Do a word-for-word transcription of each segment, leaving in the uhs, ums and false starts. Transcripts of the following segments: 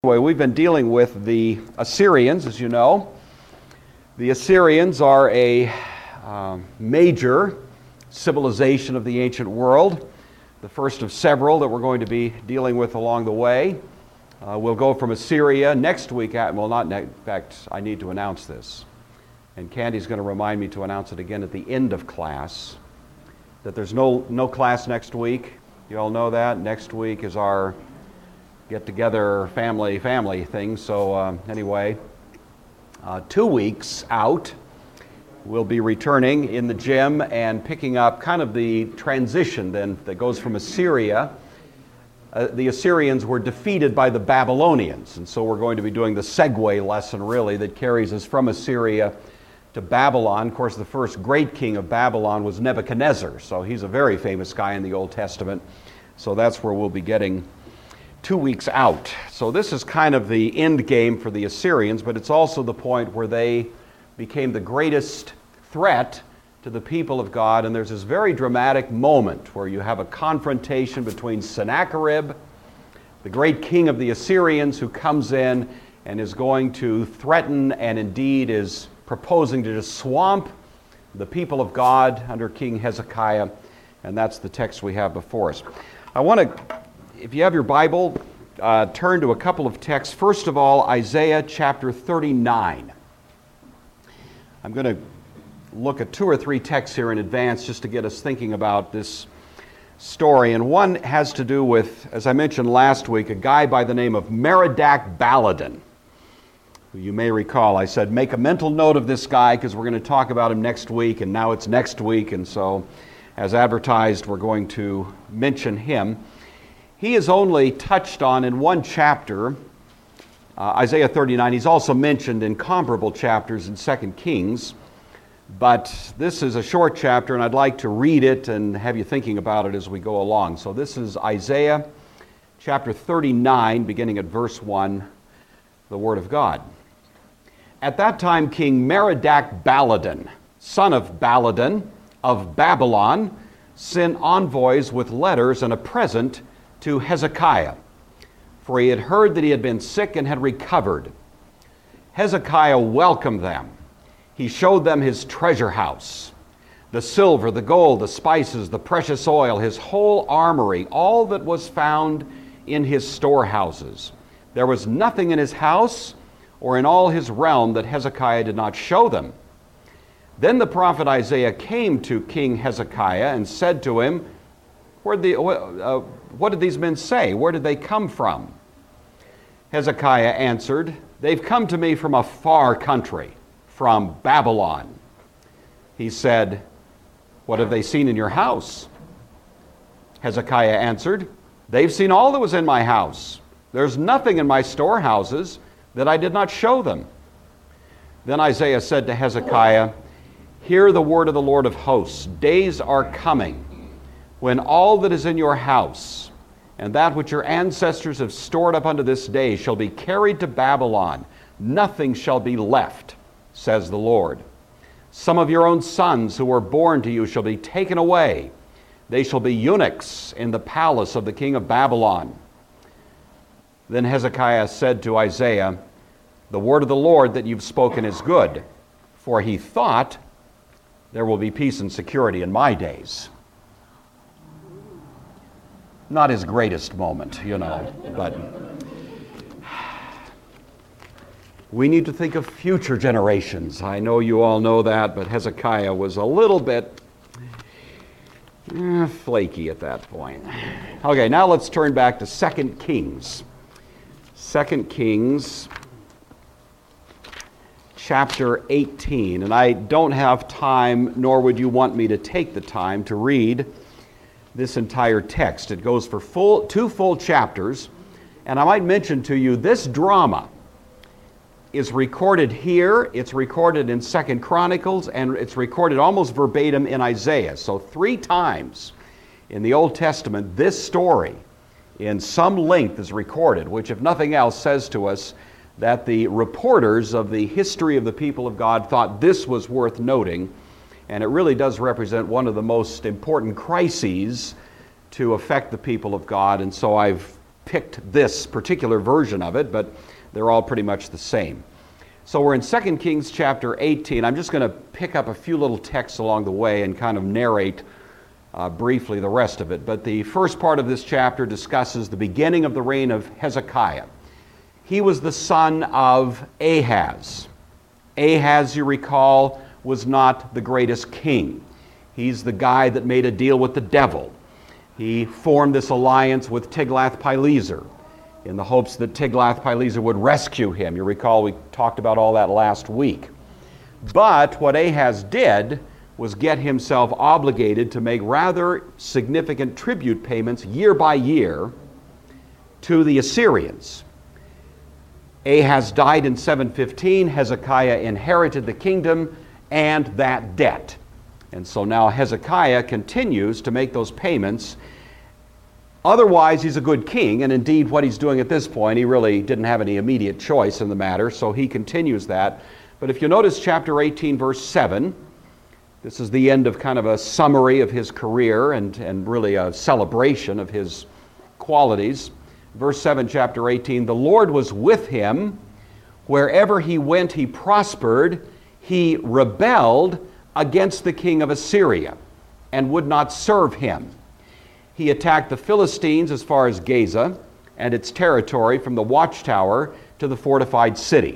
Anyway, we've been dealing with the Assyrians, as you know. The Assyrians are a uh, major civilization of the ancient world, the first of several that we're going to be dealing with along the way. Uh, we'll go from Assyria next week, at, well not next, in fact, I need to announce this, and Candy's going to remind me to announce it again at the end of class, that there's no, no class next week. You all know that. Next week is our get-together family family thing. So uh, anyway, uh, two weeks out, we'll be returning in the gym and picking up kind of the transition then that goes from Assyria. Uh, the Assyrians were defeated by the Babylonians, and so we're going to be doing the segue lesson really that carries us from Assyria to Babylon. Of course, the first great king of Babylon was Nebuchadnezzar, so he's a very famous guy in the Old Testament. So that's where we'll be getting two weeks out. So this is kind of the end game for the Assyrians, but it's also the point where they became the greatest threat to the people of God. And there's this very dramatic moment where you have a confrontation between Sennacherib, the great king of the Assyrians, who comes in and is going to threaten and indeed is proposing to just swamp the people of God under King Hezekiah. And that's the text we have before us. I want to If you have your Bible, uh, turn to a couple of texts. First of all, Isaiah chapter thirty-nine. I'm going to look at two or three texts here in advance just to get us thinking about this story. And one has to do with, as I mentioned last week, a guy by the name of Merodach Baladan. You may recall I said make a mental note of this guy because we're going to talk about him next week, and now it's next week, and so as advertised, we're going to mention him. He is only touched on in one chapter, uh, Isaiah thirty-nine. He's also mentioned in comparable chapters in Second Kings, but this is a short chapter, and I'd like to read it and have you thinking about it as we go along. So this is Isaiah chapter thirty-nine, beginning at verse one, the Word of God. At that time, King Merodach Baladan, son of Baladan of Babylon, sent envoys with letters and a present to Hezekiah, for he had heard that he had been sick and had recovered. Hezekiah welcomed them. He showed them his treasure house, the silver, the gold, the spices, the precious oil, his whole armory, all that was found in his storehouses. There was nothing in his house or in all his realm that Hezekiah did not show them. Then the prophet Isaiah came to King Hezekiah and said to him, Where the, uh, what did these men say? Where did they come from? Hezekiah answered, They've come to me from a far country, from Babylon. He said, What have they seen in your house? Hezekiah answered, They've seen all that was in my house. There's nothing in my storehouses that I did not show them. Then Isaiah said to Hezekiah, Hear the word of the Lord of hosts. Days are coming when all that is in your house and that which your ancestors have stored up unto this day shall be carried to Babylon. Nothing shall be left, says the Lord. Some of your own sons who were born to you shall be taken away. They shall be eunuchs in the palace of the king of Babylon. Then Hezekiah said to Isaiah, The word of the Lord that you've spoken is good, for he thought, there will be peace and security in my days. Not his greatest moment, you know, but we need to think of future generations. I know you all know that, but Hezekiah was a little bit eh, flaky at that point. Okay, now let's turn back to Second Kings. Second Kings chapter eighteen, and I don't have time, nor would you want me to take the time to read this entire text. It goes for full two full chapters, and I might mention to you this drama is recorded here, it's recorded in Second Chronicles, and it's recorded almost verbatim in Isaiah. So three times in the Old Testament, this story in some length is recorded, which if nothing else says to us that the reporters of the history of the people of God thought this was worth noting, and it really does represent one of the most important crises to affect the people of God. And so I've picked this particular version of it, but they're all pretty much the same. So we're in Second Kings chapter eighteen. I'm just going to pick up a few little texts along the way and kind of narrate uh, briefly the rest of it. But the first part of this chapter discusses the beginning of the reign of Hezekiah. He was the son of Ahaz. Ahaz, you recall, was not the greatest king. He's the guy that made a deal with the devil. He formed this alliance with Tiglath-Pileser in the hopes that Tiglath-Pileser would rescue him. You recall we talked about all that last week. But what Ahaz did was get himself obligated to make rather significant tribute payments year by year to the Assyrians. Ahaz died in seven fifteen. Hezekiah inherited the kingdom and that debt. And so now Hezekiah continues to make those payments. Otherwise, he's a good king, and indeed what he's doing at this point, he really didn't have any immediate choice in the matter, so he continues that. But if you notice chapter eighteen, verse seven, this is the end of kind of a summary of his career and, and really a celebration of his qualities. Verse seven, chapter eighteen, the Lord was with him. Wherever he went, he prospered. He rebelled against the king of Assyria and would not serve him. He attacked the Philistines as far as Gaza and its territory from the watchtower to the fortified city.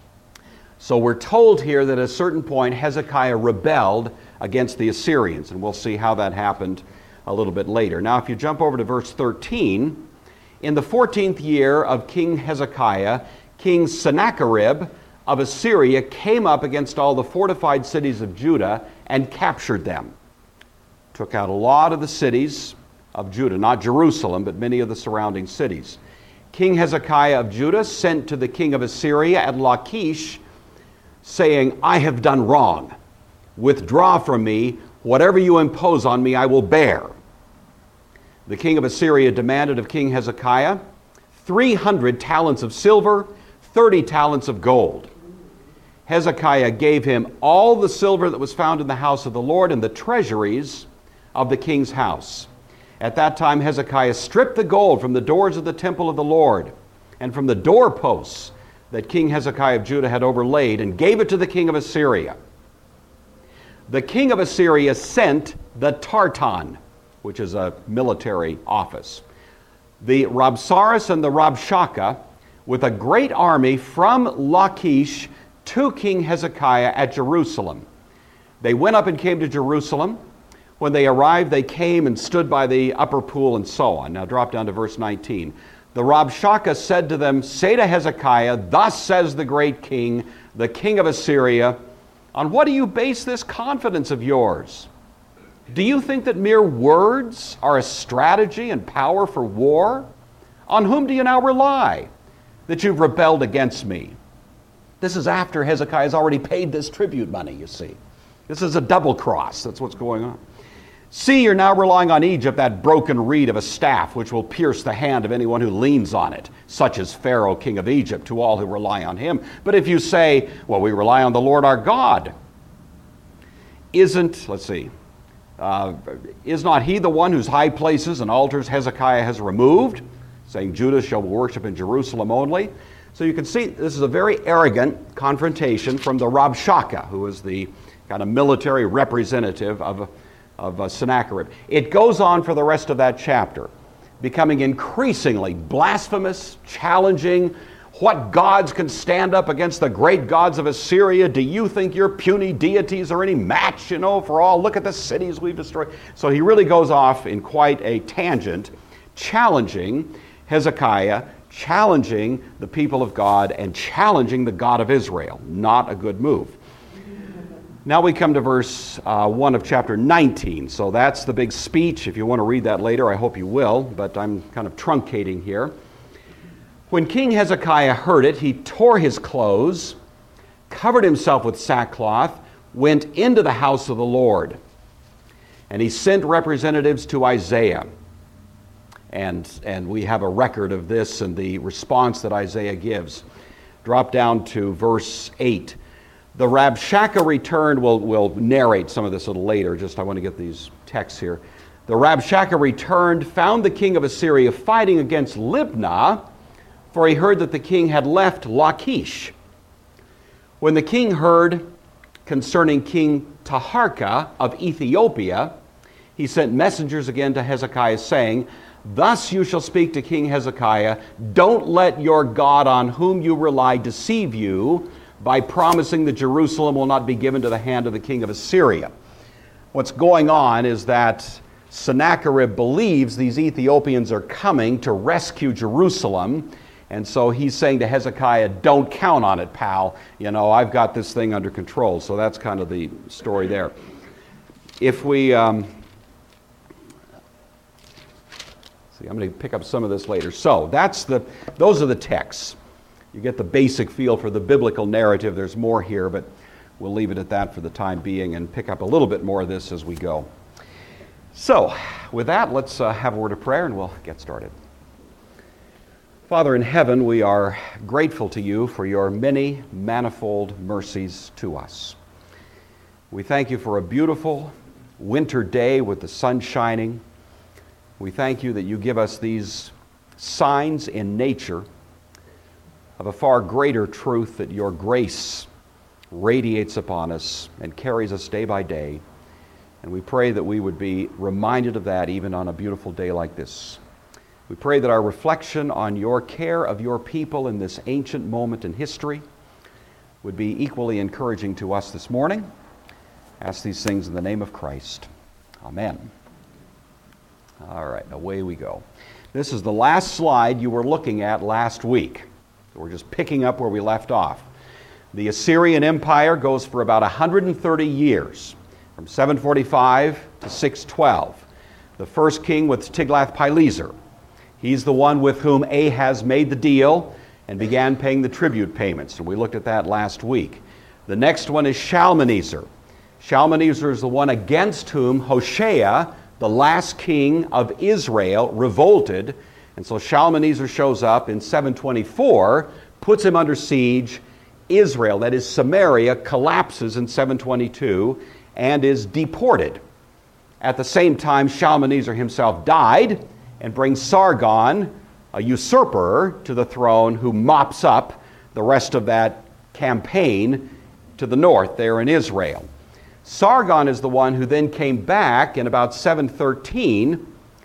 So we're told here that at a certain point Hezekiah rebelled against the Assyrians, and we'll see how that happened a little bit later. Now if you jump over to verse thirteen, in the fourteenth year of King Hezekiah, King Sennacherib of Assyria came up against all the fortified cities of Judah and captured them. Took out a lot of the cities of Judah, not Jerusalem, but many of the surrounding cities. King Hezekiah of Judah sent to the king of Assyria at Lachish, saying, I have done wrong. Withdraw from me. Whatever you impose on me, I will bear. The king of Assyria demanded of King Hezekiah three hundred talents of silver, thirty talents of gold. Hezekiah gave him all the silver that was found in the house of the Lord and the treasuries of the king's house. At that time, Hezekiah stripped the gold from the doors of the temple of the Lord and from the doorposts that King Hezekiah of Judah had overlaid and gave it to the king of Assyria. The king of Assyria sent the Tartan, which is a military office, the Rabsaris and the Rabshakeh, with a great army from Lachish to King Hezekiah at Jerusalem. They went up and came to Jerusalem. When they arrived, they came and stood by the upper pool and so on. Now drop down to verse nineteen. The Rabshakeh said to them, say to Hezekiah, thus says the great king, the king of Assyria, on what do you base this confidence of yours? Do you think that mere words are a strategy and power for war? On whom do you now rely, that you've rebelled against me? This is after Hezekiah has already paid this tribute money, you see. This is a double cross. That's what's going on. See, you're now relying on Egypt, that broken reed of a staff, which will pierce the hand of anyone who leans on it, such as Pharaoh, king of Egypt, to all who rely on him. But if you say, well, we rely on the Lord our God, isn't, let's see, uh, is not he the one whose high places and altars Hezekiah has removed, saying Judah shall worship in Jerusalem only? So you can see this is a very arrogant confrontation from the Rabshakeh, who is the kind of military representative of, of uh, Sennacherib. It goes on for the rest of that chapter, becoming increasingly blasphemous, challenging. What gods can stand up against the great gods of Assyria? Do you think your puny deities are any match, you know, for all? Look at the cities we've destroyed. So he really goes off in quite a tangent, challenging Hezekiah, challenging the people of God, and challenging the God of Israel. Not a good move. Now we come to verse uh, one of chapter nineteen. So that's the big speech. If you want to read that later, I hope you will, but I'm kind of truncating here. When King Hezekiah heard it, he tore his clothes, covered himself with sackcloth, went into the house of the Lord. And he sent representatives to Isaiah. And, and we have a record of this and the response that Isaiah gives. Drop down to verse eight. The Rabshakeh returned. We'll, we'll narrate some of this a little later. Just I want to get these texts here. The Rabshakeh returned, found the king of Assyria fighting against Libnah, for he heard that the king had left Lachish. When the king heard concerning King Taharka of Ethiopia, he sent messengers again to Hezekiah, saying, Thus you shall speak to King Hezekiah, don't let your God on whom you rely deceive you by promising that Jerusalem will not be given to the hand of the king of Assyria. What's going on is that Sennacherib believes these Ethiopians are coming to rescue Jerusalem, and so he's saying to Hezekiah, don't count on it, pal. You know, I've got this thing under control. So that's kind of the story there. If we... Um, see, I'm going to pick up some of this later. So that's the, those are the texts. You get the basic feel for the biblical narrative. There's more here, but we'll leave it at that for the time being and pick up a little bit more of this as we go. So, with that, let's uh, have a word of prayer and we'll get started. Father in heaven, we are grateful to you for your many manifold mercies to us. We thank you for a beautiful winter day with the sun shining. We thank you that you give us these signs in nature of a far greater truth, that your grace radiates upon us and carries us day by day. And we pray that we would be reminded of that even on a beautiful day like this. We pray that our reflection on your care of your people in this ancient moment in history would be equally encouraging to us this morning. I ask these things in the name of Christ. Amen. All right, away we go. This is the last slide you were looking at last week. So we're just picking up where we left off. The Assyrian Empire goes for about one hundred thirty years, from seven forty-five to six twelve. The first king was Tiglath-Pileser. He's the one with whom Ahaz made the deal and began paying the tribute payments. And we looked at that last week. The next one is Shalmaneser. Shalmaneser is the one against whom Hoshea, the last king of Israel, revolted. And so Shalmaneser shows up in seven twenty-four, puts him under siege. Israel, that is Samaria, collapses in seven twenty-two and is deported. At the same time, Shalmaneser himself died and brings Sargon, a usurper, to the throne who mops up the rest of that campaign to the north there in Israel. Sargon is the one who then came back in about seven thirteen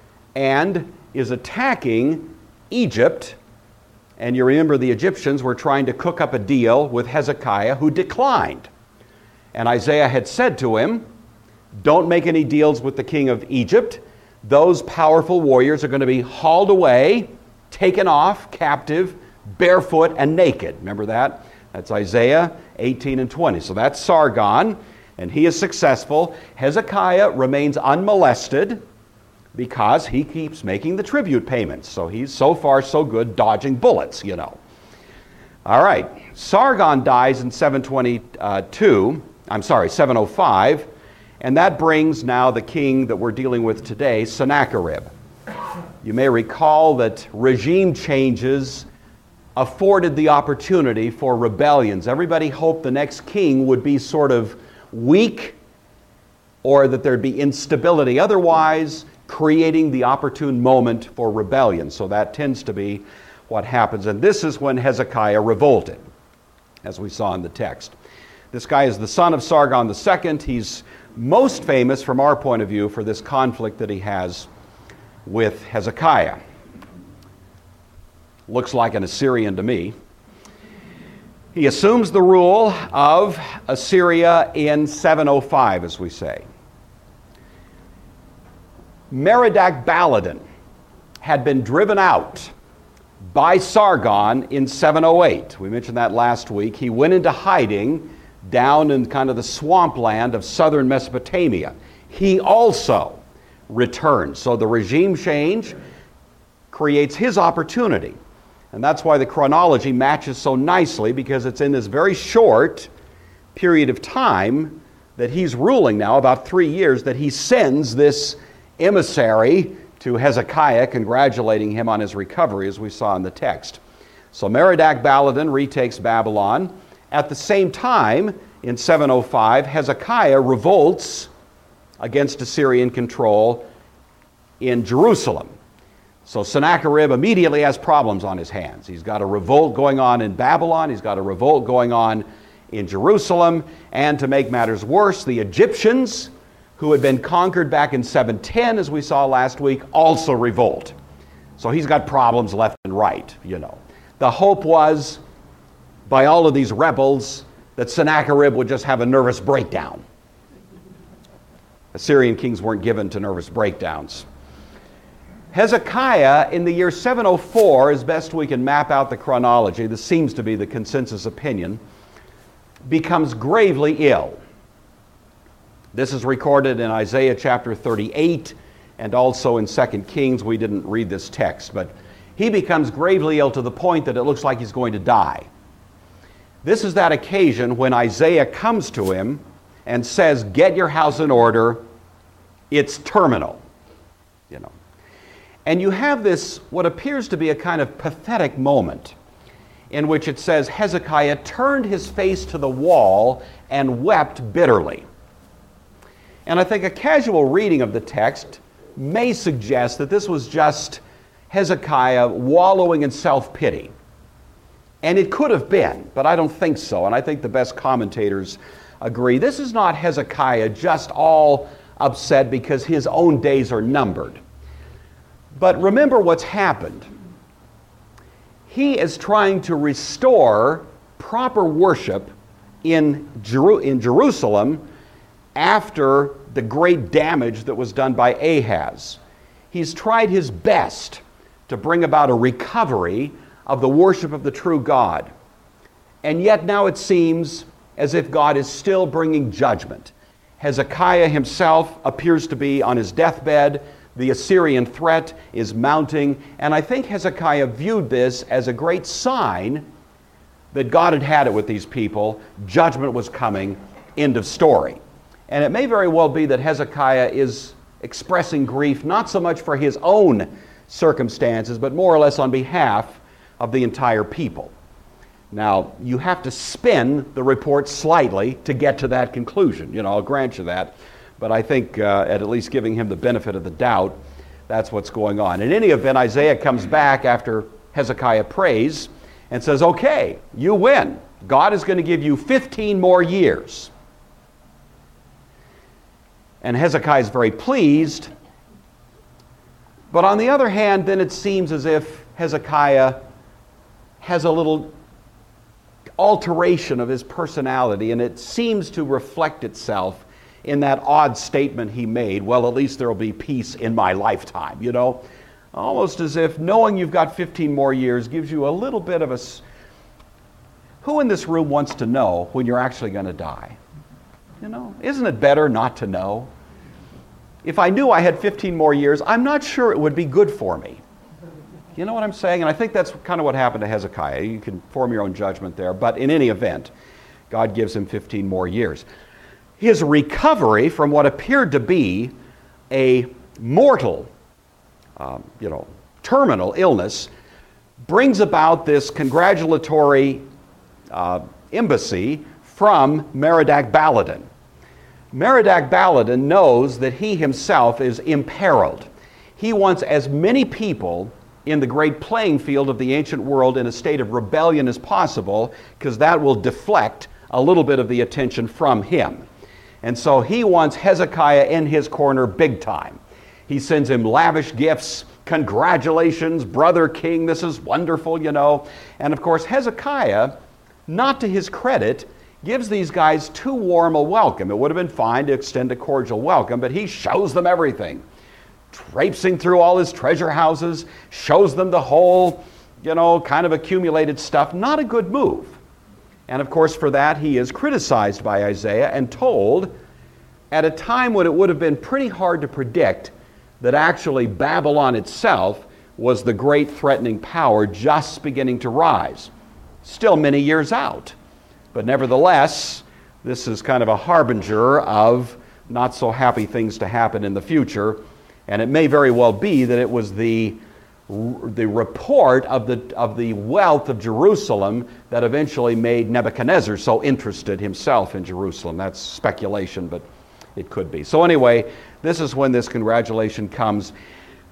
and is attacking Egypt. And you remember the Egyptians were trying to cook up a deal with Hezekiah, who declined. And Isaiah had said to him, don't make any deals with the king of Egypt. Those powerful warriors are going to be hauled away, taken off, captive, barefoot and naked. Remember that? That's Isaiah eighteen and twenty. So that's Sargon, and he is successful. Hezekiah remains unmolested because he keeps making the tribute payments. So he's so far so good dodging bullets, you know. All right. Sargon dies in seven twenty-two. I'm sorry, seven oh five. And that brings now the king that we're dealing with today, Sennacherib. You may recall that regime changes afforded the opportunity for rebellions. Everybody hoped the next king would be sort of weak or that there'd be instability otherwise, creating the opportune moment for rebellion. So that tends to be what happens. And this is when Hezekiah revolted, as we saw in the text. This guy is the son of Sargon the Second. He's most famous from our point of view for this conflict that he has with Hezekiah. Looks like an Assyrian to me. He assumes the rule of Assyria in seven oh five, as we say. Merodach Baladan had been driven out by Sargon in seven oh eight. We mentioned that last week. He went into hiding down in kind of the swampland of southern Mesopotamia. He also returned. So the regime change creates his opportunity. And that's why the chronology matches so nicely, because it's in this very short period of time that he's ruling now, about three years, that he sends this emissary to Hezekiah, congratulating him on his recovery, as we saw in the text. So Merodach Baladan retakes Babylon. At the same time, in seven oh five, Hezekiah revolts against Assyrian control in Jerusalem. So Sennacherib immediately has problems on his hands. He's got a revolt going on in Babylon. He's got a revolt going on in Jerusalem. And to make matters worse, the Egyptians, who had been conquered back in seven ten, as we saw last week, also revolt. So he's got problems left and right, you know. The hope was, by all of these rebels, that Sennacherib would just have a nervous breakdown. Assyrian kings weren't given to nervous breakdowns. Hezekiah, in the year seven oh four, as best we can map out the chronology, this seems to be the consensus opinion, becomes gravely ill. This is recorded in Isaiah chapter thirty-eight and also in Second Kings. We didn't read this text, but he becomes gravely ill to the point that it looks like he's going to die. This is that occasion when Isaiah comes to him and says, "Get your house in order, it's terminal." You know. And you have this, what appears to be a kind of pathetic moment in which it says, Hezekiah turned his face to the wall and wept bitterly. And I think a casual reading of the text may suggest that this was just Hezekiah wallowing in self-pity. And it could have been, but I don't think so. And I think the best commentators agree. This is not Hezekiah just all upset because his own days are numbered. But remember what's happened. He is trying to restore proper worship in, Jeru- in Jerusalem after the great damage that was done by Ahaz. He's tried his best to bring about a recovery of the worship of the true God. And yet now it seems as if God is still bringing judgment. Hezekiah himself appears to be on his deathbed. The Assyrian threat is mounting, and I think Hezekiah viewed this as a great sign that God had had it with these people. Judgment was coming. End of story. And it may very well be that Hezekiah is expressing grief not so much for his own circumstances, but more or less on behalf of the entire people. Now, you have to spin the report slightly to get to that conclusion. You know, I'll grant you that. But I think uh, at, at least giving him the benefit of the doubt, that's what's going on. In any event, Isaiah comes back after Hezekiah prays and says, okay, you win. God is going to give you fifteen more years. And Hezekiah is very pleased. But on the other hand, then it seems as if Hezekiah has a little alteration of his personality, and it seems to reflect itself in that odd statement he made, well, at least there will be peace in my lifetime, you know? Almost as if knowing you've got fifteen more years gives you a little bit of a... Who in this room wants to know when you're actually going to die? You know, isn't it better not to know? If I knew I had fifteen more years, I'm not sure it would be good for me. You know what I'm saying? And I think that's kind of what happened to Hezekiah. You can form your own judgment there. But in any event, God gives him fifteen more years. His recovery from what appeared to be a mortal, um, you know, terminal illness brings about this congratulatory uh, embassy from Merodach Baladan. Merodach Baladan knows that he himself is imperiled. He wants as many people in the great playing field of the ancient world in a state of rebellion as possible, because that will deflect a little bit of the attention from him. And so he wants Hezekiah in his corner big time. He sends him lavish gifts. Congratulations, brother king, this is wonderful, you know. And of course, Hezekiah, not to his credit, gives these guys too warm a welcome. It would have been fine to extend a cordial welcome, but he shows them everything. Traipsing through all his treasure houses, shows them the whole, you know, kind of accumulated stuff. Not a good move. And of course, for that, he is criticized by Isaiah and told at a time when it would have been pretty hard to predict that actually Babylon itself was the great threatening power just beginning to rise. Still many years out. But nevertheless, this is kind of a harbinger of not so happy things to happen in the future. And it may very well be that it was the the report of the of the wealth of Jerusalem that eventually made Nebuchadnezzar so interested himself in Jerusalem. That's speculation, but it could be. So anyway, this is when this congratulation comes.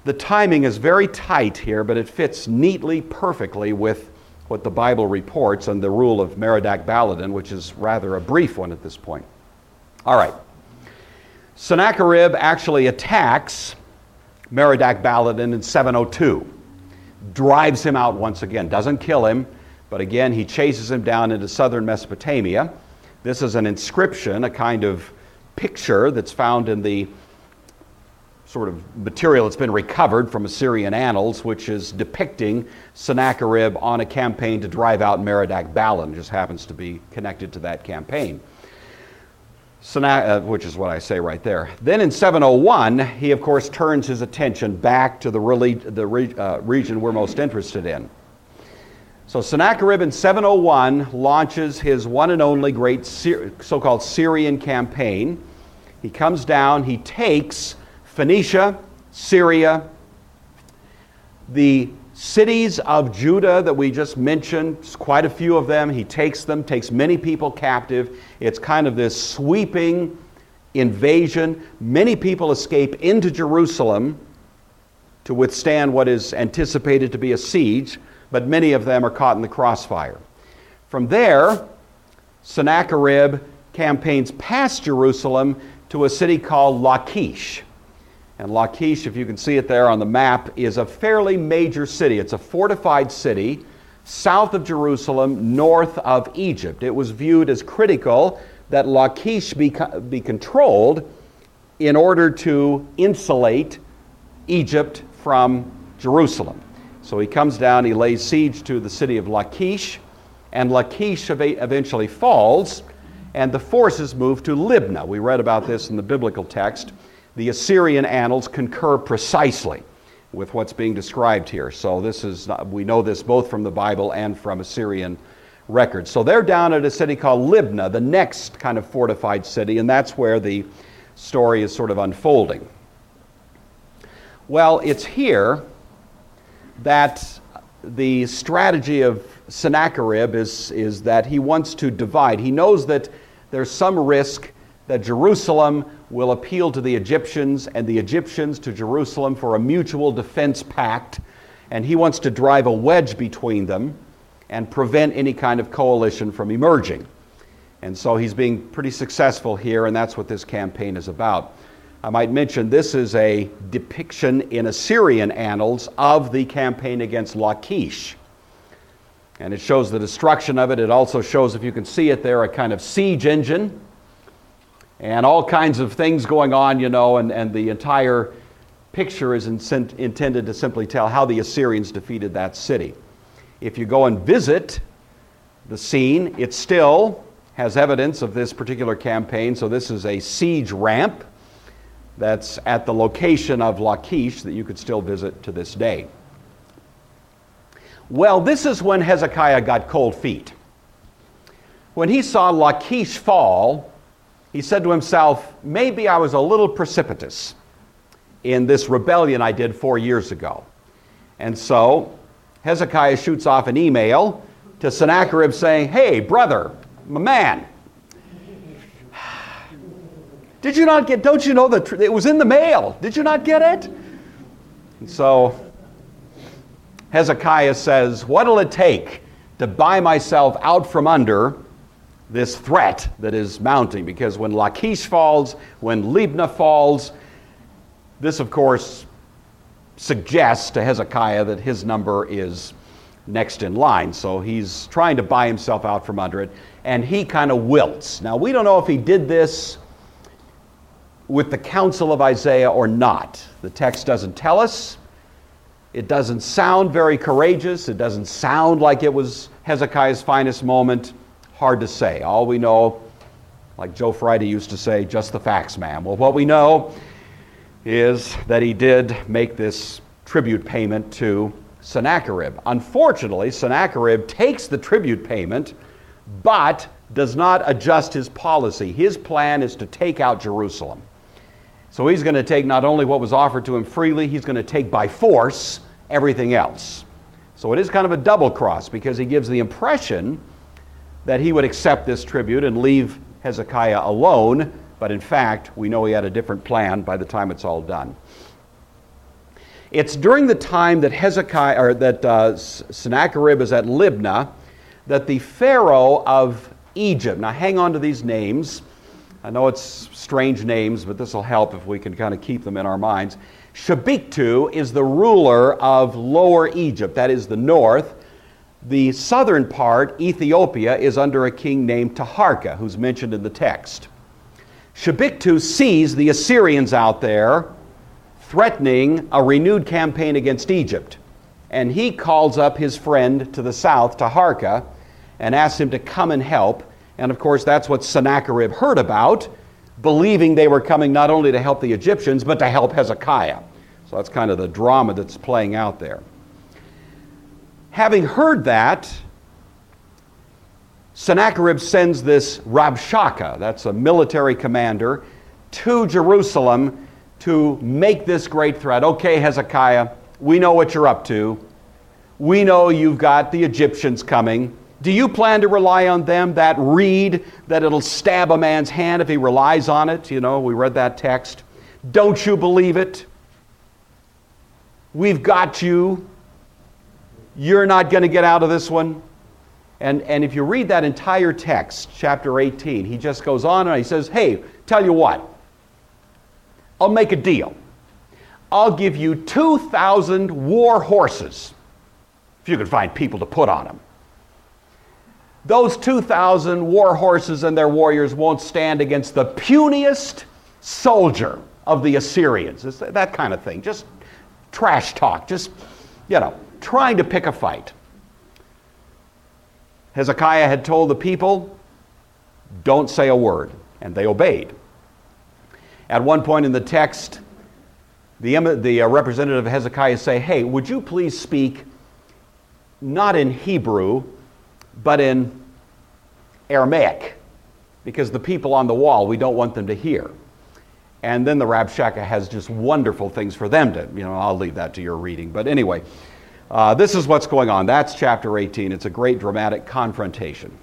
the timing is very tight here, but it fits neatly, perfectly with what the Bible reports on the rule of Merodach Baladan, which is rather a brief one at this point. All right. Sennacherib actually attacks Merodach Baladan in seven oh two, drives him out once again, doesn't kill him, but again he chases him down into southern Mesopotamia. This is an inscription, a kind of picture that's found in the sort of material that's been recovered from Assyrian annals, which is depicting Sennacherib on a campaign to drive out Merodach Baladan. It just happens to be connected to that campaign. Sennacherib, uh, which is what I say right there. Then in seven oh one, he of course turns his attention back to the, really, the re, uh, region we're most interested in. So Sennacherib in seven oh one launches his one and only great Syri- so-called Syrian campaign. He comes down, he takes Phoenicia, Syria, the cities of Judah that we just mentioned, quite a few of them. He takes them, takes many people captive. It's kind of this sweeping invasion. Many people escape into Jerusalem to withstand what is anticipated to be a siege, but many of them are caught in the crossfire. From there, Sennacherib campaigns past Jerusalem to a city called Lachish. And Lachish, if you can see it there on the map, is a fairly major city. It's a fortified city south of Jerusalem, north of Egypt. It was viewed as critical that Lachish be, be controlled in order to insulate Egypt from Jerusalem. So he comes down, he lays siege to the city of Lachish, and Lachish eventually falls, and the forces move to Libnah. We read about this in the biblical text. The Assyrian annals concur precisely with what's being described here. So this is, we know this both from the Bible and from Assyrian records. So they're down at a city called Libnah, the next kind of fortified city, and that's where the story is sort of unfolding. Well, it's here that the strategy of Sennacherib is, is that he wants to divide. He knows that there's some risk that Jerusalem will appeal to the Egyptians and the Egyptians to Jerusalem for a mutual defense pact, and he wants to drive a wedge between them and prevent any kind of coalition from emerging. And so he's being pretty successful here, and that's what this campaign is about. I might mention this is a depiction in Assyrian annals of the campaign against Lachish. And it shows the destruction of it. It also shows, if you can see it there, a kind of siege engine and all kinds of things going on, you know, and, and the entire picture is in, intended to simply tell how the Assyrians defeated that city. If you go and visit the scene, it still has evidence of this particular campaign. So this is a siege ramp that's at the location of Lachish that you could still visit to this day. Well, this is when Hezekiah got cold feet. When he saw Lachish fall, he said to himself, maybe I was a little precipitous in this rebellion I did four years ago. And so Hezekiah shoots off an email to Sennacherib saying, hey, brother, my man, did you not get, don't you know that it was in the mail? Did you not get it? And so Hezekiah says, what'll it take to buy myself out from under this threat that is mounting? Because when Lachish falls, when Libnah falls, this of course suggests to Hezekiah that his number is next in line. So he's trying to buy himself out from under it, and he kind of wilts. Now we don't know if he did this with the counsel of Isaiah or not. The text doesn't tell us. It doesn't sound very courageous. It doesn't sound like it was Hezekiah's finest moment. Hard to say. All we know, like Joe Friday used to say, just the facts, ma'am. Well, what we know is that he did make this tribute payment to Sennacherib. Unfortunately, Sennacherib takes the tribute payment, but does not adjust his policy. His plan is to take out Jerusalem. So he's going to take not only what was offered to him freely, he's going to take by force everything else. So it is kind of a double cross, because he gives the impression that he would accept this tribute and leave Hezekiah alone, but in fact, we know he had a different plan by the time it's all done. It's during the time that Hezekiah, or that uh, Sennacherib is at Libnah, that the Pharaoh of Egypt, now hang on to these names. I know it's strange names, but this will help if we can kind of keep them in our minds. Shabiktu is the ruler of Lower Egypt, that is the north. The southern part, Ethiopia, is under a king named Taharka, who's mentioned in the text. Shabiktu sees the Assyrians out there threatening a renewed campaign against Egypt. And he calls up his friend to the south, Taharka, and asks him to come and help. And of course, that's what Sennacherib heard about, believing they were coming not only to help the Egyptians, but to help Hezekiah. So that's kind of the drama that's playing out there. Having heard that, Sennacherib sends this Rabshakeh, that's a military commander, to Jerusalem to make this great threat. Okay, Hezekiah, we know what you're up to. We know you've got the Egyptians coming. Do you plan to rely on them, that reed, that it'll stab a man's hand if he relies on it? You know, we read that text. Don't you believe it? We've got you. You're not going to get out of this one. And, and if you read that entire text, chapter eighteen, he just goes on and he says, hey, tell you what, I'll make a deal. I'll give you two thousand war horses, if you can find people to put on them. Those two thousand war horses and their warriors won't stand against the puniest soldier of the Assyrians. It's that kind of thing. Just trash talk. Just, you know, trying to pick a fight. Hezekiah had told the people, don't say a word, and they obeyed. At one point in the text, the, the uh, representative of Hezekiah say, hey, would you please speak not in Hebrew, but in Aramaic, because the people on the wall, we don't want them to hear. And then the Rabshakeh has just wonderful things for them to, you know, I'll leave that to your reading. But anyway, uh, this is what's going on. That's chapter eighteen. It's a great dramatic confrontation.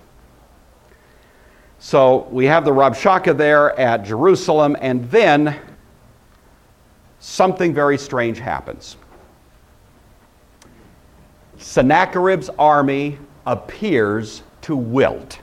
So we have the Rabshakeh there at Jerusalem, and then something very strange happens. Sennacherib's army appears to wilt.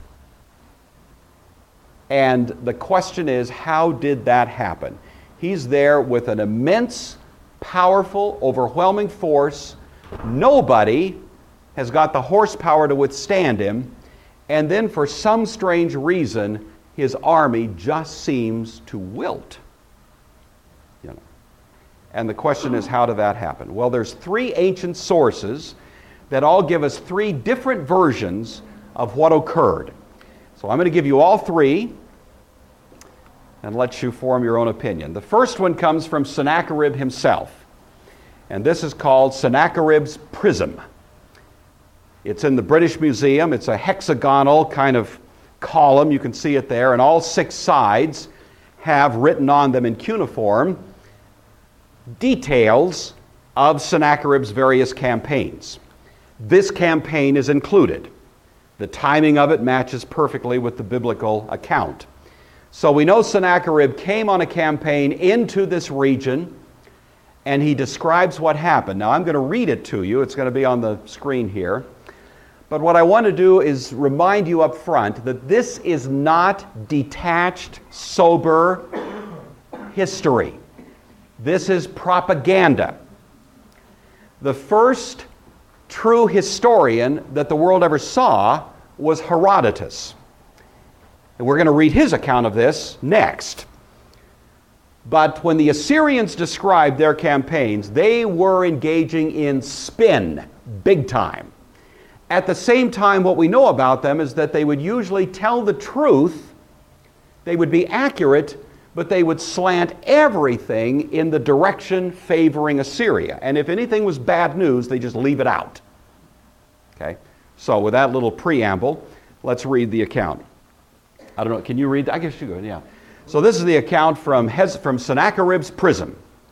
And the question is, how did that happen? He's there with an immense, powerful, overwhelming force. Nobody has got the horsepower to withstand him. And then for some strange reason, his army just seems to wilt. You know. And the question is, how did that happen? Well, there's three ancient sources that all give us three different versions of what occurred. So I'm going to give you all three and let you form your own opinion. The first one comes from Sennacherib himself, and this is called Sennacherib's Prism. It's in the British Museum. It's a hexagonal kind of column. You can see it there, and all six sides have written on them in cuneiform details of Sennacherib's various campaigns. This campaign is included. The timing of it matches perfectly with the biblical account. So we know Sennacherib came on a campaign into this region, and he describes what happened. Now I'm going to read it to you. It's going to be on the screen here. But what I want to do is remind you up front that this is not detached, sober history. This is propaganda. The first true historian that the world ever saw was Herodotus. And we're going to read his account of this next. But when the Assyrians described their campaigns, they were engaging in spin, big time. At the same time, what we know about them is that they would usually tell the truth, they would be accurate, but they would slant everything in the direction favoring Assyria. And if anything was bad news, they just leave it out. Okay? So with that little preamble, let's read the account. I don't know, can you read that? I guess you could, yeah. So this is the account from, Hez- from Sennacherib's Prism.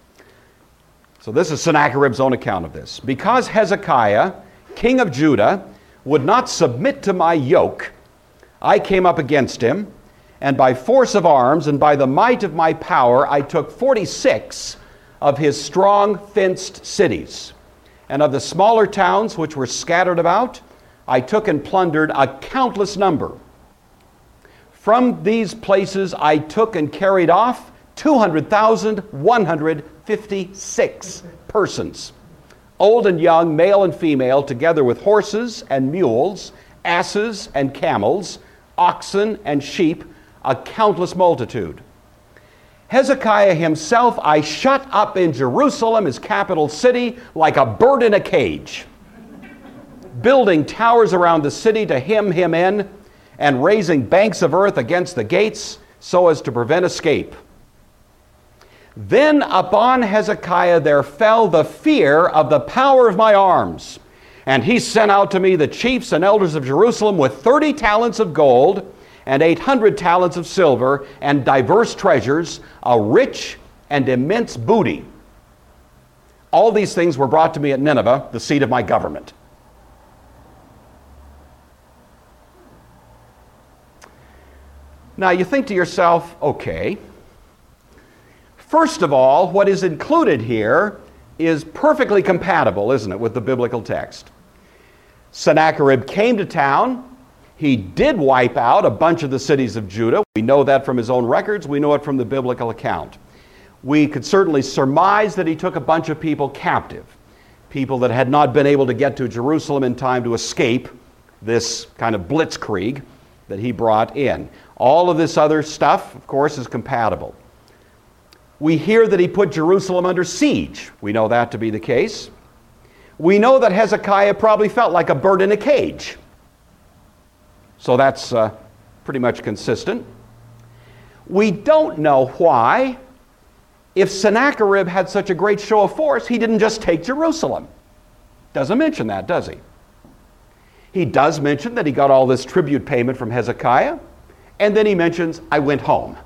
So this is Sennacherib's own account of this. Because Hezekiah, king of Judah, would not submit to my yoke, I came up against him, and by force of arms and by the might of my power I took forty-six of his strong fenced cities. And of the smaller towns which were scattered about, I took and plundered a countless number. From these places I took and carried off two hundred thousand one hundred fifty-six persons, old and young, male and female, together with horses and mules, asses and camels, oxen and sheep, a countless multitude. Hezekiah himself I shut up in Jerusalem, his capital city, like a bird in a cage, building towers around the city to hem him in, and raising banks of earth against the gates so as to prevent escape. Then upon Hezekiah there fell the fear of the power of my arms. And he sent out to me the chiefs and elders of Jerusalem with thirty talents of gold and eight hundred talents of silver and diverse treasures, a rich and immense booty. All these things were brought to me at Nineveh, the seat of my government. Now you think to yourself, okay, first of all, what is included here is perfectly compatible, isn't it, with the biblical text. Sennacherib came to town. He did wipe out a bunch of the cities of Judah. We know that from his own records. We know it from the biblical account. We could certainly surmise that he took a bunch of people captive, people that had not been able to get to Jerusalem in time to escape this kind of blitzkrieg that he brought in. All of this other stuff, of course, is compatible. We hear that he put Jerusalem under siege. We know that to be the case. We know that Hezekiah probably felt like a bird in a cage. So that's uh, pretty much consistent. We don't know why, if Sennacherib had such a great show of force, he didn't just take Jerusalem. Doesn't mention that, does he? He does mention that he got all this tribute payment from Hezekiah, and then he mentions, I went home.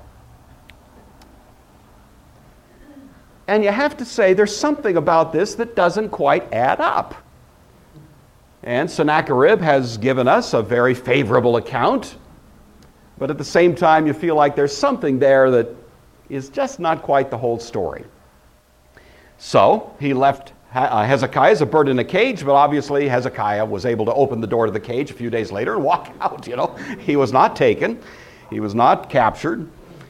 And you have to say there's something about this that doesn't quite add up. And Sennacherib has given us a very favorable account, but at the same time you feel like there's something there that is just not quite the whole story. So he left Hezekiah as a bird in a cage, but obviously Hezekiah was able to open the door to the cage a few days later and walk out, you know. He was not taken. He was not captured.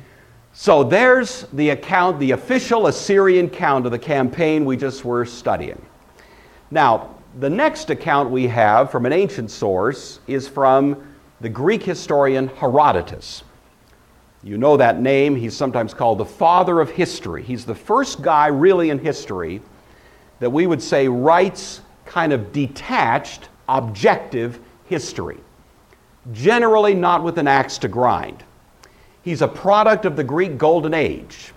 So there's the account, the official Assyrian count of the campaign we just were studying. Now, the next account we have from an ancient source is from the Greek historian Herodotus. You know that name. He's sometimes called the father of history. He's the first guy really in history that we would say writes kind of detached, objective history. Generally not with an axe to grind. He's a product of the Greek Golden Age.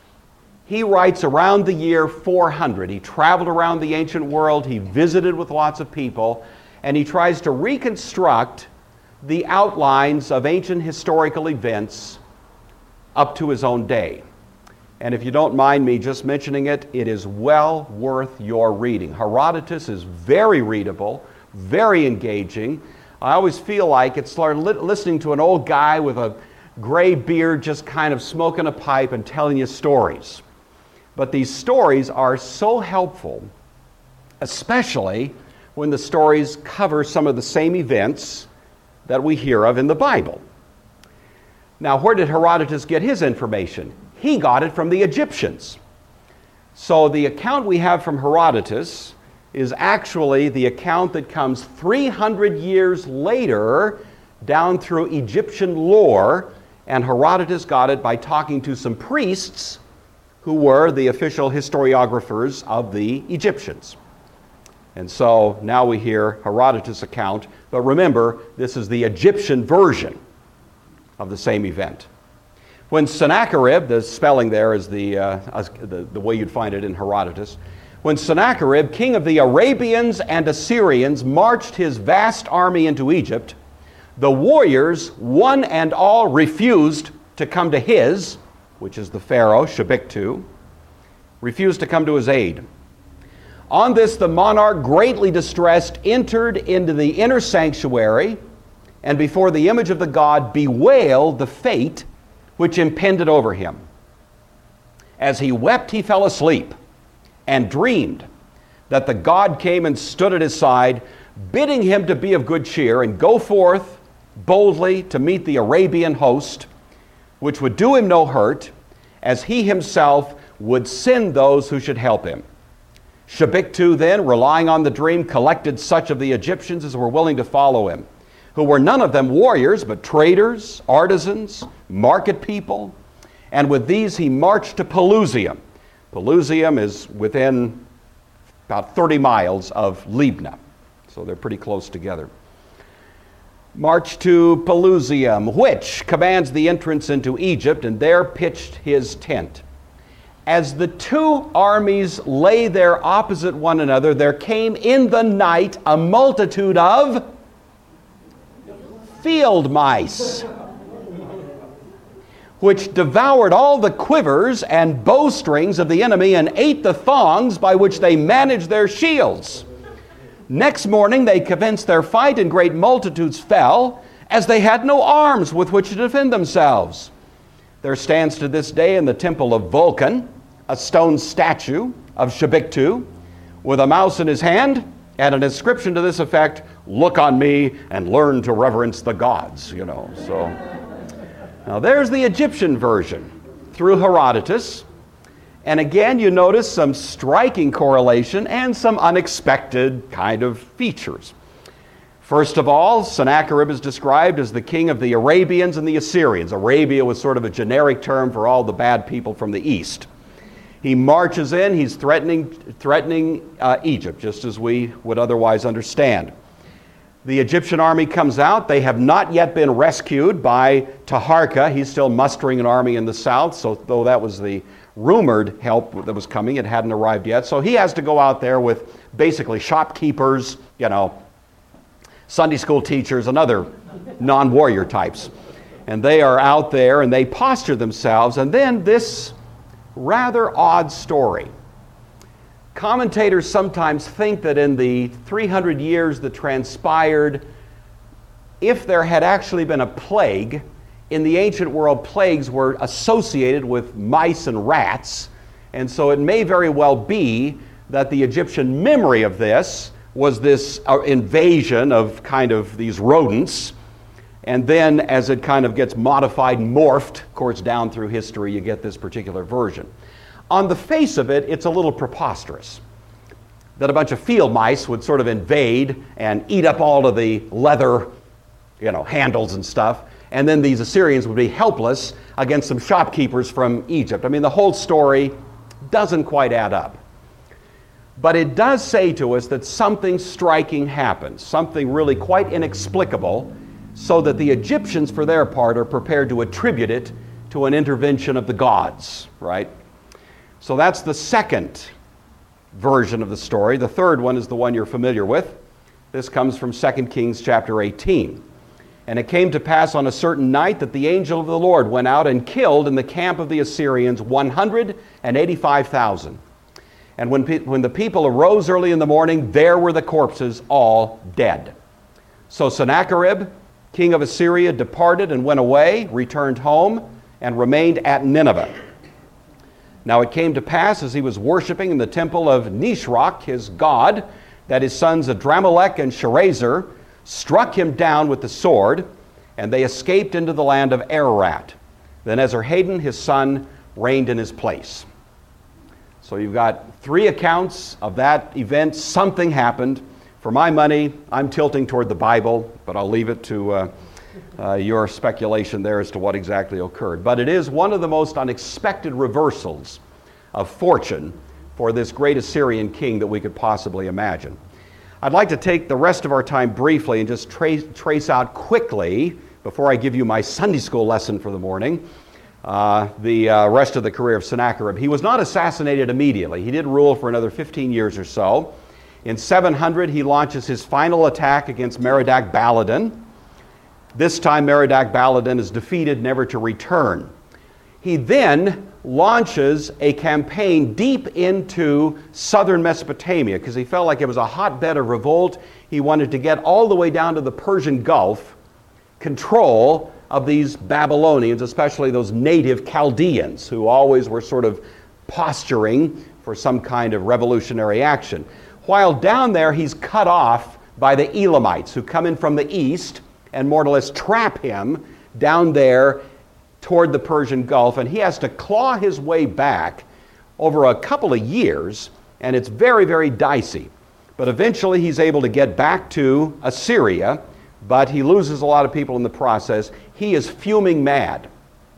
He writes around the year four hundred. He traveled around the ancient world, he visited with lots of people, and he tries to reconstruct the outlines of ancient historical events up to his own day. And if you don't mind me just mentioning it, it is well worth your reading. Herodotus is very readable, very engaging. I always feel like it's like listening to an old guy with a gray beard just kind of smoking a pipe and telling you stories. But these stories are so helpful, especially when the stories cover some of the same events that we hear of in the Bible. Now, where did Herodotus get his information? He got it from the Egyptians. So the account we have from Herodotus is actually the account that comes three hundred years later down through Egyptian lore, and Herodotus got it by talking to some priests who were the official historiographers of the Egyptians. And so now we hear Herodotus' account, but remember, this is the Egyptian version of the same event. When Sennacherib, the spelling there is the, uh, the, the way you'd find it in Herodotus, when Sennacherib, king of the Arabians and Assyrians, marched his vast army into Egypt, the warriors, one and all, refused to come to his, which is the Pharaoh, Shebiktu, refused to come to his aid. On this, the monarch, greatly distressed, entered into the inner sanctuary, and before the image of the god bewailed the fate which impended over him. As he wept, he fell asleep. and dreamed that the god came and stood at his side, bidding him to be of good cheer and go forth boldly to meet the Arabian host, which would do him no hurt, as he himself would send those who should help him. Shebiktu then, relying on the dream, collected such of the Egyptians as were willing to follow him, who were none of them warriors, but traders, artisans, market people. And with these he marched to Pelusium. Pelusium is within about thirty miles of Libnah, so they're pretty close together. Marched to Pelusium, which commands the entrance into Egypt, and there pitched his tent. As the two armies lay there opposite one another, there came in the night a multitude of field mice, which devoured all the quivers and bowstrings of the enemy and ate the thongs by which they managed their shields. Next morning they commenced their fight, and great multitudes fell, as they had no arms with which to defend themselves. There stands to this day in the temple of Vulcan a stone statue of Shebiktu with a mouse in his hand and an inscription to this effect, "Look on me and learn to reverence the gods," you know. So now there's the Egyptian version through Herodotus. And again, you notice some striking correlation and some unexpected kind of features. First of all, Sennacherib is described as the king of the Arabians and the Assyrians. Arabia was sort of a generic term for all the bad people from the east. He marches in, he's threatening, threatening uh, Egypt, just as we would otherwise understand. The Egyptian army comes out. They have not yet been rescued by Taharka. He's still mustering an army in the south, so though that was the rumored help that was coming, it hadn't arrived yet. So he has to go out there with basically shopkeepers, you know, Sunday school teachers, and other non-warrior types. And they are out there and they posture themselves, and then this rather odd story. Commentators sometimes think that in the three hundred years that transpired, if there had actually been a plague, in the ancient world, plagues were associated with mice and rats, and so it may very well be that the Egyptian memory of this was this uh, invasion of kind of these rodents, and then as it kind of gets modified, morphed, of course, down through history, you get this particular version. On the face of it, it's a little preposterous that a bunch of field mice would sort of invade and eat up all of the leather, you know, handles and stuff, and then these Assyrians would be helpless against some shopkeepers from Egypt. I mean, the whole story doesn't quite add up. But it does say to us that something striking happened, something really quite inexplicable, so that the Egyptians, for their part, are prepared to attribute it to an intervention of the gods, right? So that's the second version of the story. The third one is the one you're familiar with. This comes from Second Kings chapter eighteen. And it came to pass on a certain night that the angel of the Lord went out and killed in the camp of the Assyrians one hundred eighty-five thousand. And when, pe- when the people arose early in the morning, there were the corpses all dead. So Sennacherib, king of Assyria, departed and went away, returned home, and remained at Nineveh. Now it came to pass, as he was worshiping in the temple of Nisroch, his god, that his sons Adramelech and Sharezer struck him down with the sword, and they escaped into the land of Ararat. Then Esarhaddon, his son, reigned in his place. So you've got three accounts of that event. Something happened. For my money, I'm tilting toward the Bible, but I'll leave it to uh, uh, your speculation there as to what exactly occurred. But it is one of the most unexpected reversals of fortune for this great Assyrian king that we could possibly imagine. I'd like to take the rest of our time briefly and just trace, trace out quickly, before I give you my Sunday school lesson for the morning, uh, the uh, rest of the career of Sennacherib. He was not assassinated immediately. He did rule for another fifteen years or so. In seven hundred, he launches his final attack against Merodach Baladan. This time, Merodach Baladan is defeated, never to return. He then launches a campaign deep into southern Mesopotamia because he felt like it was a hotbed of revolt. He wanted to get all the way down to the Persian Gulf, control of these Babylonians, especially those native Chaldeans who always were sort of posturing for some kind of revolutionary action. While down there, he's cut off by the Elamites, who come in from the east and more or less trap him down there toward the Persian Gulf, and he has to claw his way back over a couple of years, and it's very, very dicey. But eventually he's able to get back to Assyria, but he loses a lot of people in the process. He is fuming mad.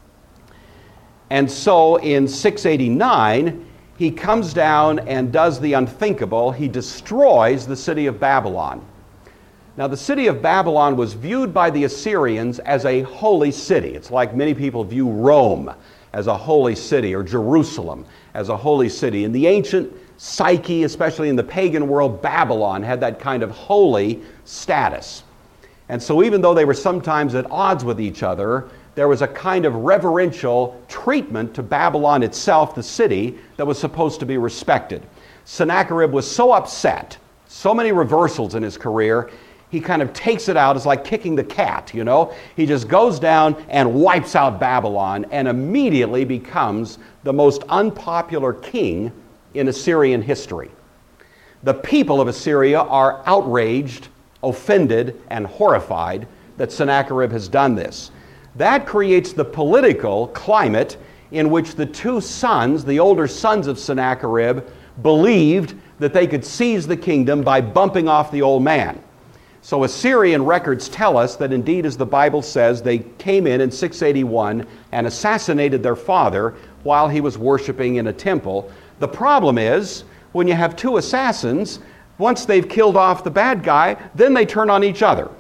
And so in six eighty-nine, he comes down and does the unthinkable. He destroys the city of Babylon. Now, the city of Babylon was viewed by the Assyrians as a holy city. It's like many people view Rome as a holy city, or Jerusalem as a holy city. In the ancient psyche, especially in the pagan world, Babylon had that kind of holy status. And so even though they were sometimes at odds with each other, there was a kind of reverential treatment to Babylon itself, the city, that was supposed to be respected. Sennacherib was so upset, so many reversals in his career, he kind of takes it out. It's like kicking the cat, you know. He just goes down and wipes out Babylon and immediately becomes the most unpopular king in Assyrian history. The people of Assyria are outraged, offended, and horrified that Sennacherib has done this. That creates the political climate in which the two sons, the older sons of Sennacherib, believed that they could seize the kingdom by bumping off the old man. So Assyrian records tell us that indeed, as the Bible says, they came in in six eighty-one and assassinated their father while he was worshiping in a temple. The problem is, when you have two assassins, once they've killed off the bad guy, then they turn on each other.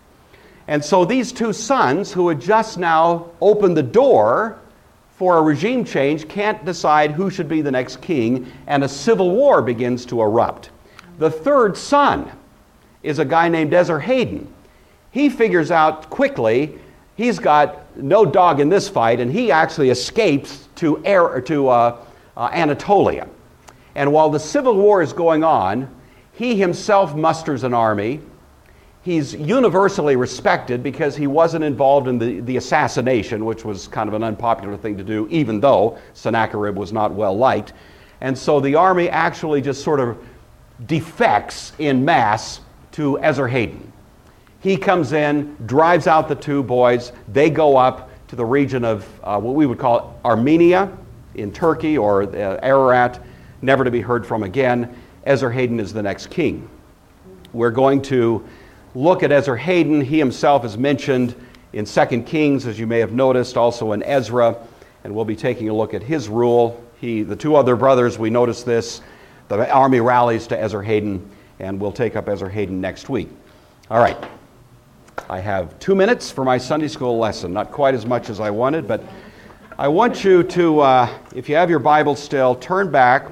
And so these two sons, who had just now opened the door for a regime change, can't decide who should be the next king, and a civil war begins to erupt. The third son is a guy named Esarhaddon. He figures out quickly he's got no dog in this fight, and he actually escapes to, Air, to uh, uh, Anatolia. And while the civil war is going on, he himself musters an army. He's universally respected because he wasn't involved in the, the assassination, which was kind of an unpopular thing to do, even though Sennacherib was not well liked. And so the army actually just sort of defects in mass to Esarhaddon. He comes in, drives out the two boys. They go up to the region of uh, what we would call Armenia in Turkey, or uh, Ararat, never to be heard from again. Esarhaddon is the next king. We're going to look at Esarhaddon. He himself is mentioned in Second Kings, as you may have noticed, also in Ezra, and we'll be taking a look at his rule. He, the two other brothers, we notice this. The army rallies to Esarhaddon, and we'll take up Esarhaddon next week. All right. I have two minutes for my Sunday school lesson. Not quite as much as I wanted, but I want you to, uh, if you have your Bible still, turn back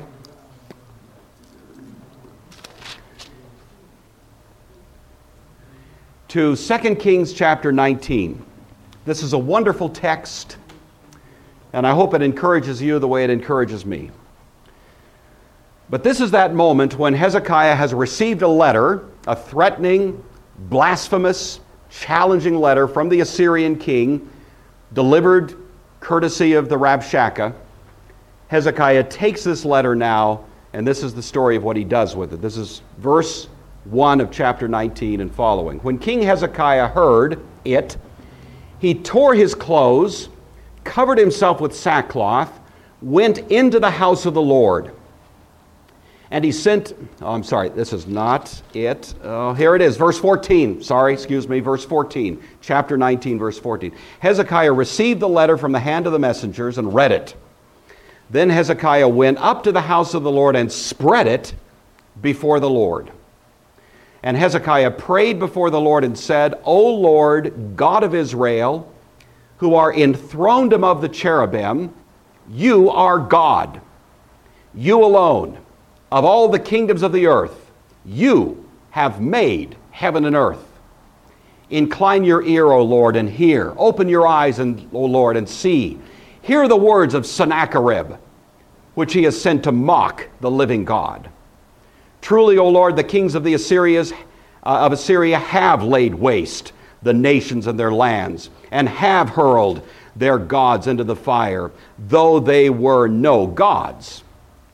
to Second Kings chapter nineteen. This is a wonderful text, and I hope it encourages you the way it encourages me. But this is that moment when Hezekiah has received a letter, a threatening, blasphemous, challenging letter from the Assyrian king, delivered courtesy of the Rabshakeh. Hezekiah takes this letter now, and this is the story of what he does with it. This is verse one of chapter nineteen and following. When King Hezekiah heard it, he tore his clothes, covered himself with sackcloth, went into the house of the Lord. And he sent, oh, I'm sorry, this is not it. Oh, here it is, verse fourteen. Sorry, excuse me, verse fourteen. Chapter nineteen, verse fourteen. Hezekiah received the letter from the hand of the messengers and read it. Then Hezekiah went up to the house of the Lord and spread it before the Lord. And Hezekiah prayed before the Lord and said, O Lord, God of Israel, who are enthroned above the cherubim, you are God. You alone, of all the kingdoms of the earth, you have made heaven and earth. Incline your ear, O Lord, and hear. Open your eyes, and, O Lord, and see. Hear the words of Sennacherib, which he has sent to mock the living God. Truly, O Lord, the kings of the Assyrias, uh, of Assyria have laid waste the nations and their lands, and have hurled their gods into the fire, though they were no gods.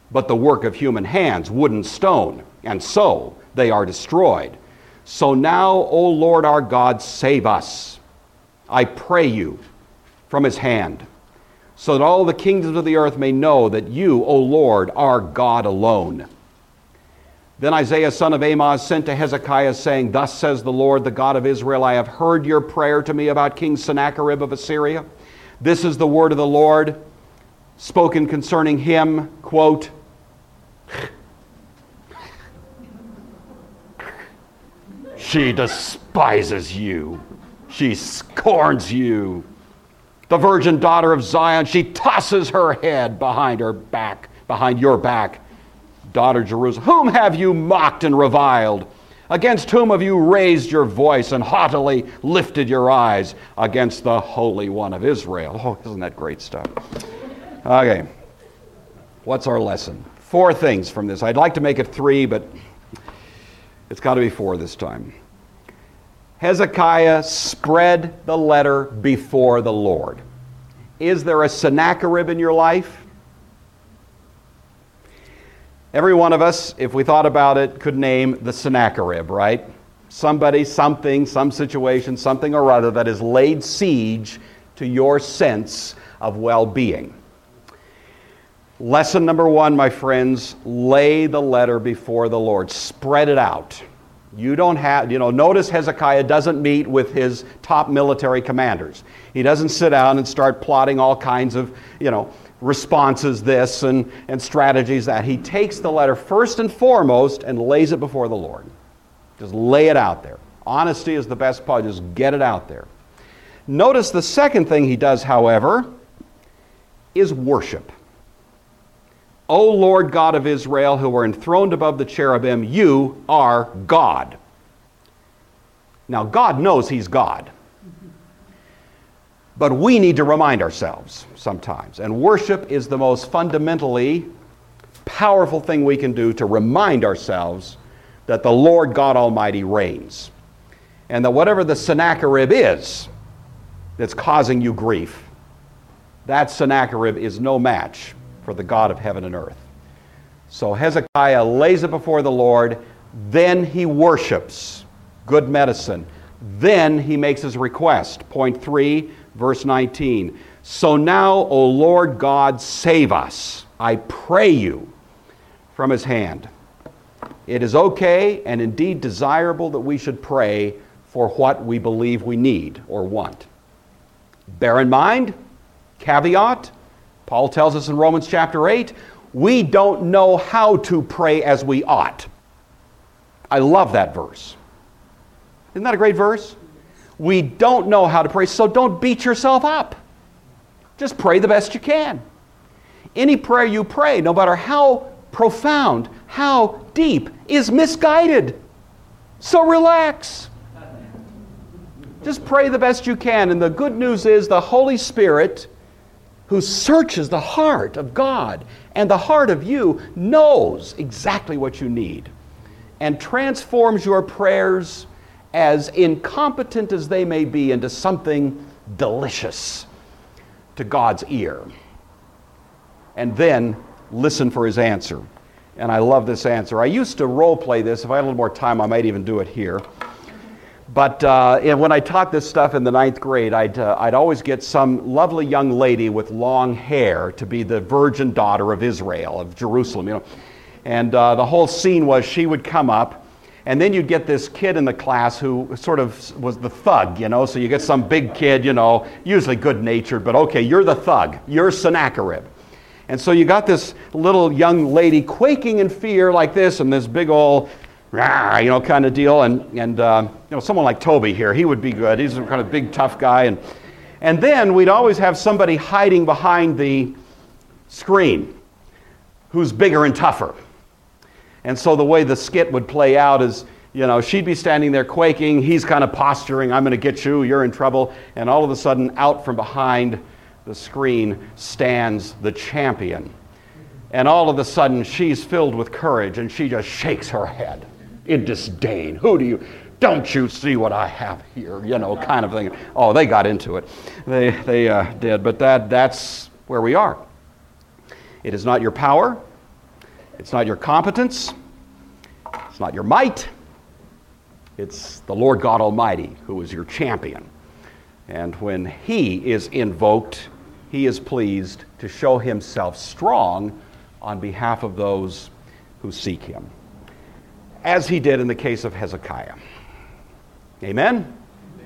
but the work of human hands, wood and stone, and so they are destroyed. So now, O Lord our God, save us, I pray you, from his hand, so that all the kingdoms of the earth may know that you, O Lord, are God alone. Then Isaiah son of Amoz sent to Hezekiah, saying, Thus says the Lord, the God of Israel, I have heard your prayer to me about King Sennacherib of Assyria. This is the word of the Lord, spoken concerning him, quote, She despises you. She scorns you. The virgin daughter of Zion, she tosses her head behind her back, behind your back. Daughter Jerusalem, whom have you mocked and reviled? Against whom have you raised your voice and haughtily lifted your eyes? Against the Holy One of Israel. Oh, isn't that great stuff? Okay. What's our lesson? Four things from this. I'd like to make it three, but it's got to be four this time. Hezekiah spread the letter before the Lord. Is there a Sennacherib in your life? Every one of us, if we thought about it, could name the Sennacherib, right? Somebody, something, some situation, something or other that has laid siege to your sense of well-being. Lesson number one, my friends, lay the letter before the Lord. Spread it out. You don't have, you know, notice Hezekiah doesn't meet with his top military commanders. He doesn't sit down and start plotting all kinds of, you know, responses this and, and strategies that. He takes the letter first and foremost and lays it before the Lord. Just lay it out there. Honesty is the best part. Just get it out there. Notice the second thing he does, however, is worship. O Lord God of Israel, who are enthroned above the cherubim, you are God. Now, God knows he's God. But we need to remind ourselves sometimes. And worship is the most fundamentally powerful thing we can do to remind ourselves that the Lord God Almighty reigns. And that whatever the Sennacherib is that's causing you grief, that Sennacherib is no match for the God of heaven and earth. So Hezekiah lays it before the Lord, then he worships. Good medicine. Then he makes his request. Point three, verse nineteen. So now, O Lord God, save us, I pray you, from his hand. It is okay and indeed desirable that we should pray for what we believe we need or want. Bear in mind, caveat, Paul tells us in Romans chapter eight, we don't know how to pray as we ought. I love that verse. Isn't that a great verse? We don't know how to pray, so don't beat yourself up. Just pray the best you can. Any prayer you pray, no matter how profound, how deep, is misguided. So relax. Just pray the best you can. And the good news is the Holy Spirit, who searches the heart of God and the heart of you, knows exactly what you need and transforms your prayers, as incompetent as they may be, into something delicious to God's ear. And then listen for his answer. And I love this answer. I used to role play this. If I had a little more time, I might even do it here. But uh, and when I taught this stuff in the ninth grade, I'd, uh, I'd always get some lovely young lady with long hair to be the virgin daughter of Israel, of Jerusalem, you know. And uh, the whole scene was she would come up, and then you'd get this kid in the class who sort of was the thug, you know. So you get some big kid, you know, usually good-natured, but okay, you're the thug. You're Sennacherib. And so you got this little young lady quaking in fear like this, and this big old, rah, you know, kind of deal. And, and uh, you know, someone like Toby here, he would be good. He's a kind of big, tough guy. And, and then we'd always have somebody hiding behind the screen who's bigger and tougher. And so the way the skit would play out is, you know, she'd be standing there quaking. He's kind of posturing, I'm going to get you, you're in trouble. And all of a sudden, out from behind the screen stands the champion. And all of a sudden, she's filled with courage, and she just shakes her head in disdain. Who do you, don't you see what I have here? You know, kind of thing. Oh, they got into it. They, they uh, did. But that, that's where we are. It is not your power. It's not your competence. It's not your might. It's the Lord God Almighty who is your champion. And when He is invoked, He is pleased to show Himself strong on behalf of those who seek Him, as He did in the case of Hezekiah. Amen?